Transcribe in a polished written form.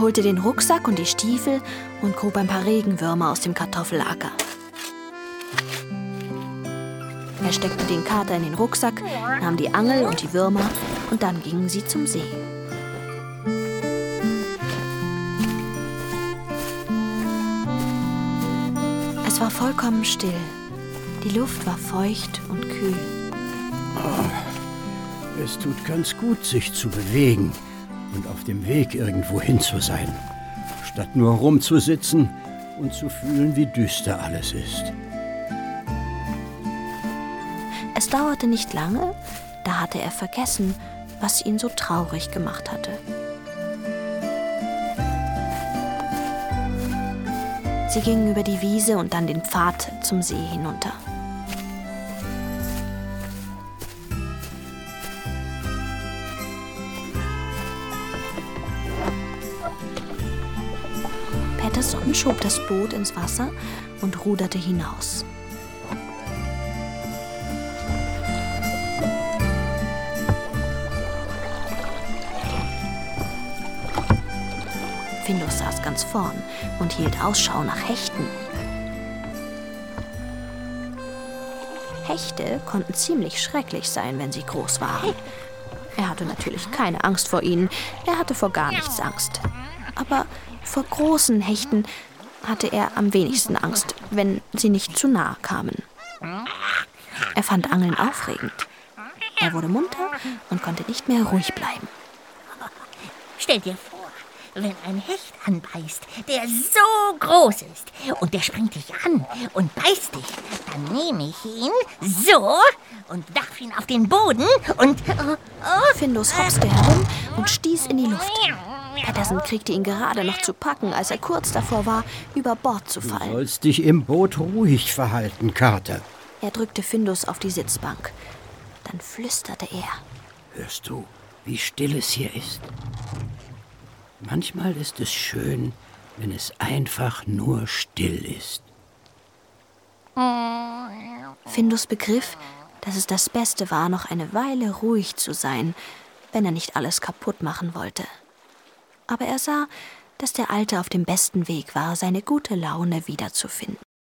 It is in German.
holte den Rucksack und die Stiefel und grub ein paar Regenwürmer aus dem Kartoffelacker. Er steckte den Kater in den Rucksack, nahm die Angel und die Würmer und dann gingen sie zum See. Es war vollkommen still. Die Luft war feucht und kühl. Es tut ganz gut, sich zu bewegen und auf dem Weg irgendwohin zu sein, statt nur rumzusitzen und zu fühlen, wie düster alles ist. Es dauerte nicht lange, da hatte er vergessen, was ihn so traurig gemacht hatte. Sie gingen über die Wiese und dann den Pfad zum See hinunter. Peterson schob das Boot ins Wasser und ruderte hinaus. Findus saß ganz vorn und hielt Ausschau nach Hechten. Hechte konnten ziemlich schrecklich sein, wenn sie groß waren. Er hatte natürlich keine Angst vor ihnen, er hatte vor gar nichts Angst. Aber vor großen Hechten hatte er am wenigsten Angst, wenn sie nicht zu nahe kamen. Er fand Angeln aufregend. Er wurde munter und konnte nicht mehr ruhig bleiben. Stell dir vor, wenn ein Hecht anbeißt, der so groß ist und der springt dich an und beißt dich, dann nehme ich ihn so und werf ihn auf den Boden und... Findus hopste herum und stieß in die Luft. Peterson kriegte ihn gerade noch zu packen, als er kurz davor war, über Bord zu Du fallen. sollst dich im Boot ruhig verhalten, Kater. Er drückte Findus auf die Sitzbank. Dann flüsterte er. Hörst du, wie still es hier ist? Manchmal ist es schön, wenn es einfach nur still ist. Findus begriff, dass es das Beste war, noch eine Weile ruhig zu sein, wenn er nicht alles kaputt machen wollte. Aber er sah, dass der Alte auf dem besten Weg war, seine gute Laune wiederzufinden.